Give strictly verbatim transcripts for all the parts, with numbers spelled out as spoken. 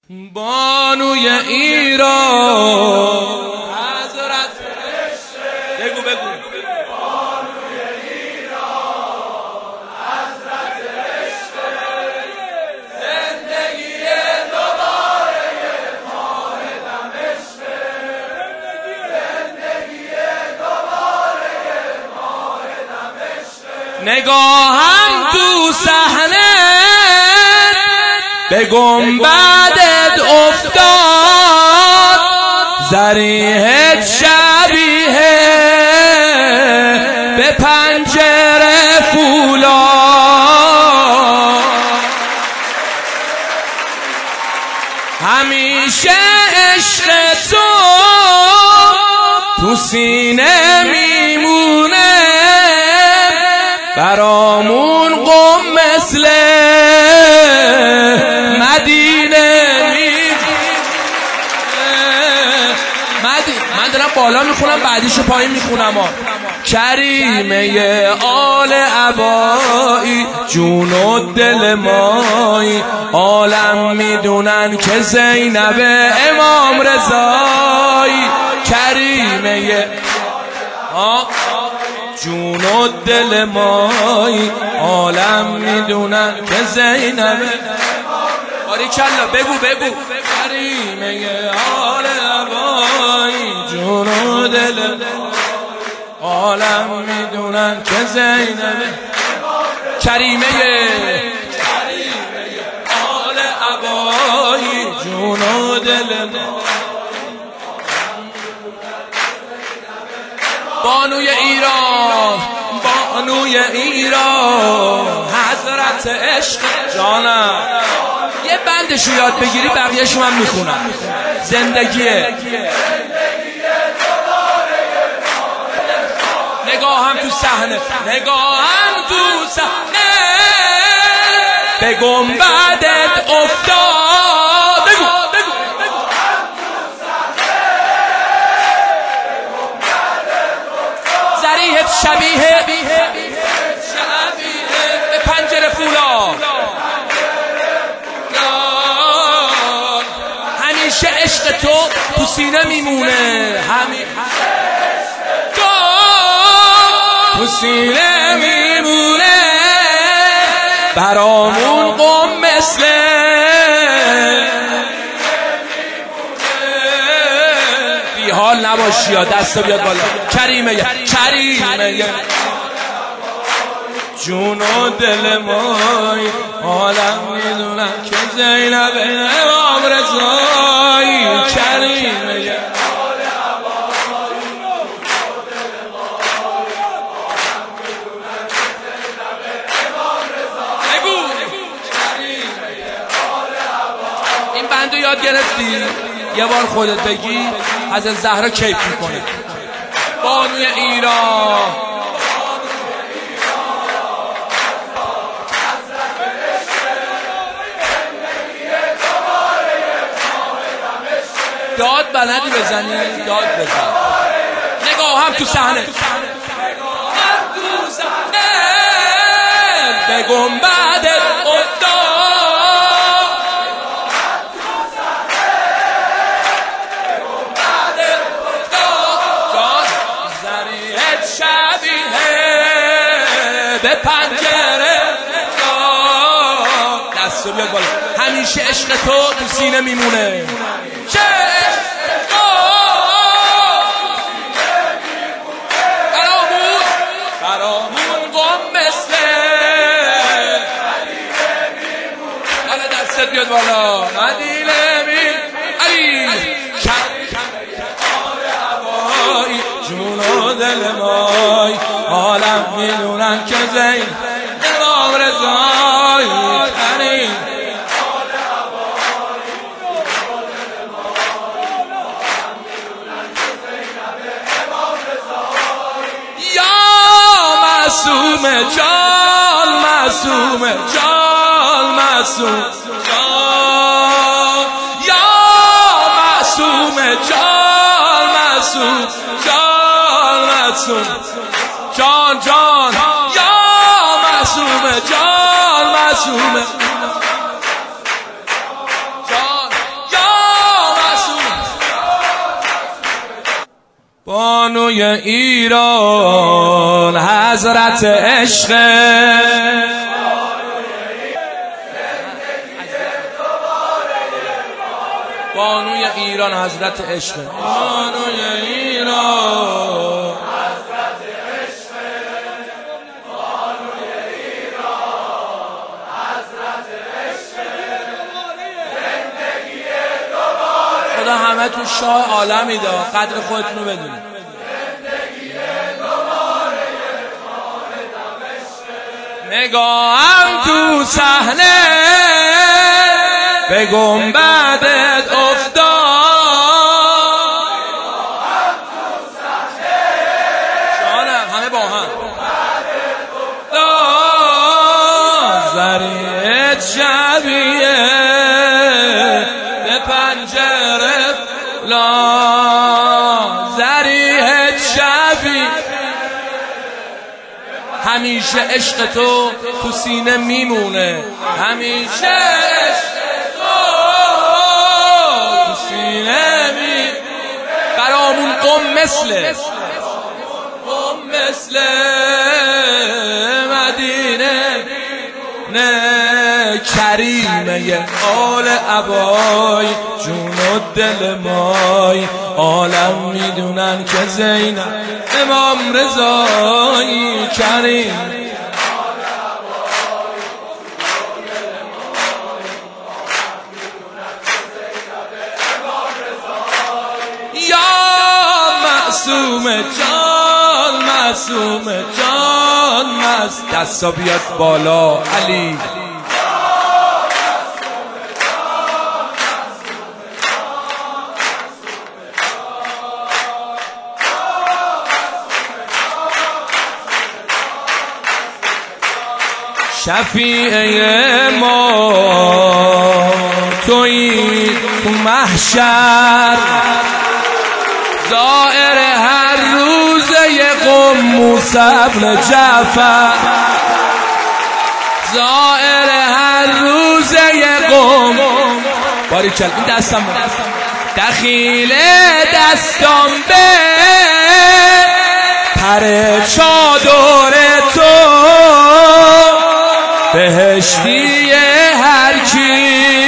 بانوی ایران حضرت بگو بگو بانوی ایران حضرت عشق زندگی دوباره ماه دمشق زندگی دوباره ماه دمشق نگاهم تو صحنه به گنبدت افتاد ضریحت شبیه به پنجره فولاد همیشه عشق تو تو سینه میمونه برامون قم مثل مدینه من دارم بالا میخونم بعدیشو پایین میخونم ها. کریمه آل عبایی جون و دل مایی عالم میدونن که زینب امام رضایی کریمه آه جون و دل مایی عالم میدونن که زینب باریکلا بگو بگو کریمه آل عبایی جون و دل عالم میدونن که زینب کریمه آل عبایی جون و دل بانوی ایران بانوی ایران حضرت عشق جانم یه بندشو یاد بگیری بقیه‌شو من میخونم زندگیه نگاهم تو صحنه نگاهم تو صحنه به گنبدت افتاد بگو بگو ضریحت شبیه به پنجره فولاد همیشه عشق تو تو سینه میمونه همیشه تو تو سینه میمونه برامون قم مثل بی حال نباشی یا دستا بیاد بالا کریمه کریمه جون و دل مای عالم میدونن که زینب امام رضایی کریمه این بندو یاد گرفتی یه بار خودت بگی از زهرا کیف میکنه بانوی ایران داد بلدی بزنی داد بزن نگاهم تو صحنه به گنبدت افتاد ضریحت شبیه به پنجره دستو بیاد بالا همیشه عشق تو تو سینه میمونه چه برامون برامون قم مثل حالا دستت بیاد بالا مدینه می علی عبایی جون و دل مای عالم میدونن که زین امام رضایی علی معصوم جان معصوم جان معصوم جان یا معصوم جان معصوم جان معصوم جان جان یا معصوم جان معصوم جان بانوی ایران حضرت عشق بانوی ایران حضرت عشق بانوی ایران حضرت عشق بانوی ایران حضرت عشق زندگی دوباره خدا همه تو شاه عالمی دا قدر خودتونو بدونید زندگی دوباره ماه دمشق نگاهم تو صحنه به گنبدت افتاد جانم همه با هم زریت شبیه به پنجره لا زریت شبیه همیشه عشق تو تو سینه میمونه همیشه عشق برامون قم مثل قم مثل مدینه نه کریمه آل عبای جون و دل مای عالم میدونن که زینب امام رضایی کریم معصوم جان معصوم جان مست دستا بیاد بالا علی شفیع ما تویی تو محشر دائر هر روز یه قم موسی ابن جعفر زائر هر روز یه قم باریکل این دستم دخیل دستم به پر چادر تو بهشتی هر کی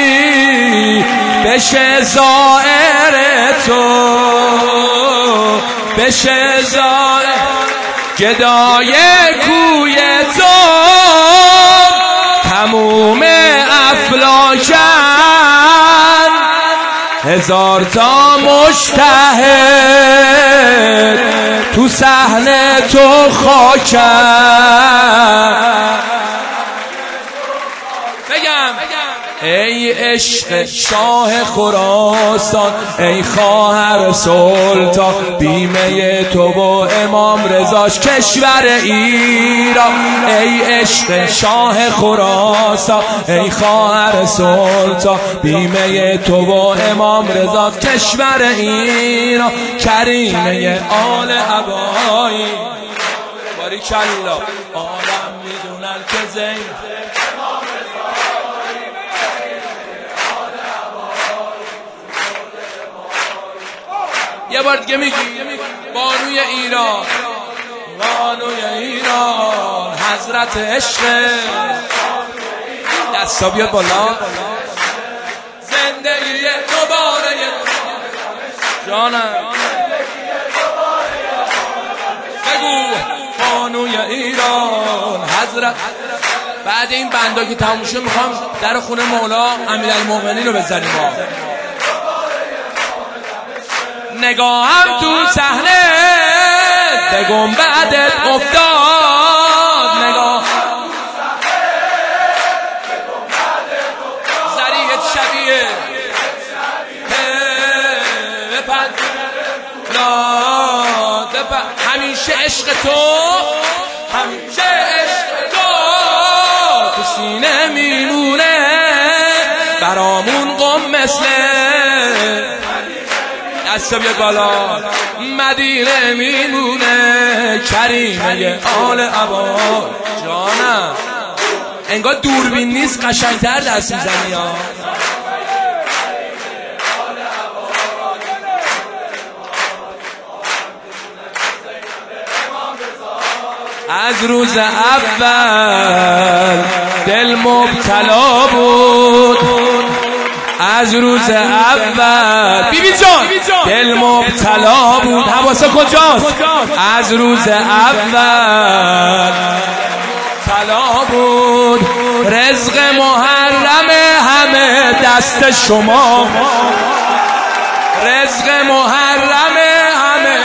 بشه زائر تو بشه زائر گدای کوی تو تموم افلاکن هزار تا مجتهد تو صحنه تو خاکن ای عشق شاه خراسان ای خواهر سلطان بیمه تو با امام رضاش کشور ایران ای عشق شاه خراسان ای خواهر سلطان بیمه تو با امام رضا کشور ایران کریمه آل عبایی باریکالله عالم میدونن که زینب یه بار دیگه میگی بانوی ایران بانوی ایران حضرت عشق دستا بیاد بالا زندگی دوباره جانم بگو بانوی ایران حضرت بعد این بندا که تموم شد میخوام در خونه مولا امیرالمومنین رو بزنیم ما نگاهم تو صحنه به گنبدت افتاد نگاه زریعت شبیه همیشه عشق تو همیشه عشق تو تو سینه میمونه برامون قم مثل دستا بیاد بالا مدینه میمونه کریمه آل عبا جانم انگار دوربین نیست قشنگتر دست میزنی ها از روز اول دل مبتلا بود، از روز اول بی بی جان دل مبتلا بود. حواسا کجاست؟ از روز اول مبتلا بود. رزق محرم همه دست شما، رزق محرم همه.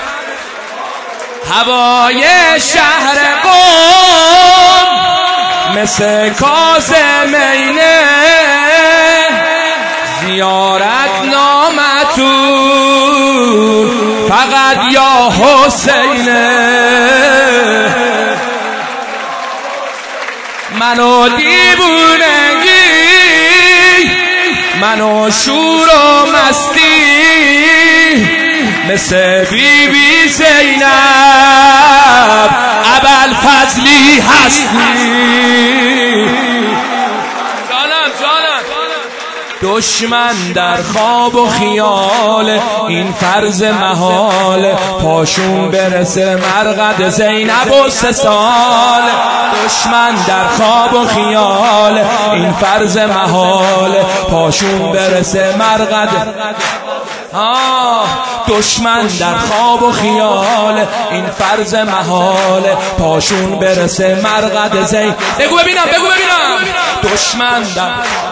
هوای شهر قم مثل کاظمینه، زیارت نامطور فقط یا حسینه. منو دیوونگی، منو شور و مستی، مثل بی بی زینب ابوالفضلی هستی. جانم جانم دشمن در خواب و خیال، این فرض محال، پاشون برسه مرقد زینب و سه سال. دشمن در خواب و خیال، این فرض محال، پاشون برسه مرقد. آه دشمن در خواب و خیال، این فرض محال، پاشون برسه مرقد زین. بگو ببینم بگو ببینم دشمن در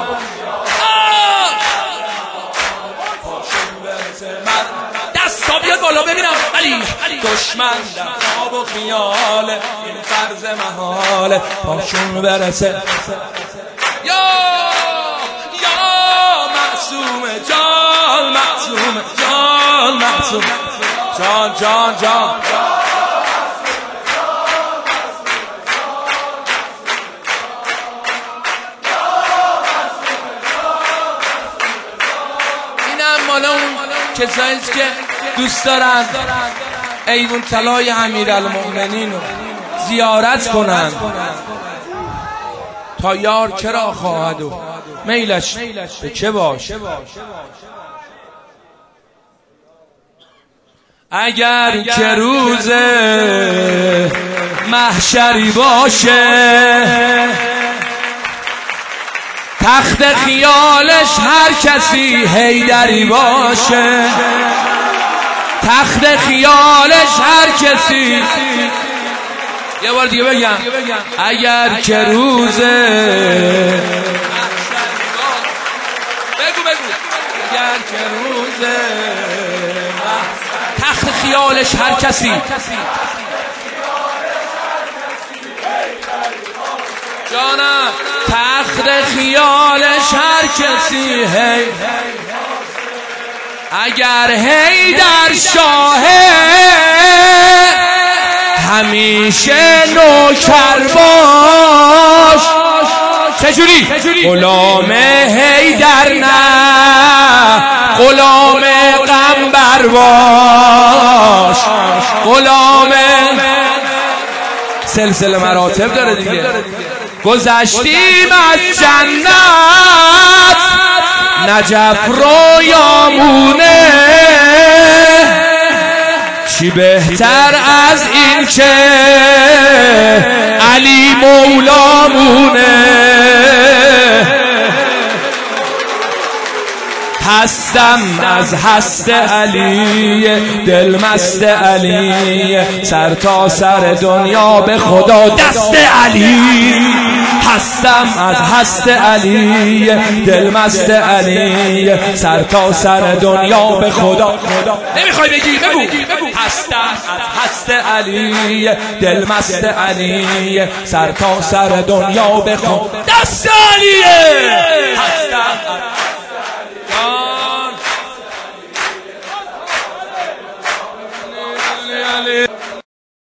دستا بیاد بالا ببینم. علی دشمن در خواب و خیال، این فرض محال، پاشون برسه. یا یا معصوم جان، معصوم جان، معصوم جان جان جان. اینم مال اون کساییست که دوست دارن ایوون طلای امیرالمؤمنین رو زیارت کنن تا یار کرا خواهد و میلش به چه باش. اگر که روز محشری باشه، تخت خیالش هر کسی حیدری باشه، تخت خیالش هر کسی. یه بار دیگه بگم اگر که روز بگو بگو اگر که روز تخت خیالش هر کسی. جانم تخت خیالش هر کسی. هی اگر حیدر شاهه همیشه نوکر باش. چجوری؟ غلام حیدر نه، غلام قنبر باش. غلام سلسله مراتب داره دیگه. گذشتیم از جنت نجف رویامونه، چی بهتر از این که علی مولامونه. هستم از هست علی، دل مست علی، سر تا سر دنیا به خدا دست علی. هستم از هست علی، دل مست علی، سر تا سر دنیا به خدا. نمیخوای بگی؟ بگو هستم از هست علی، دل مست علی، سر تا سر دنیا به خدا دست علیه.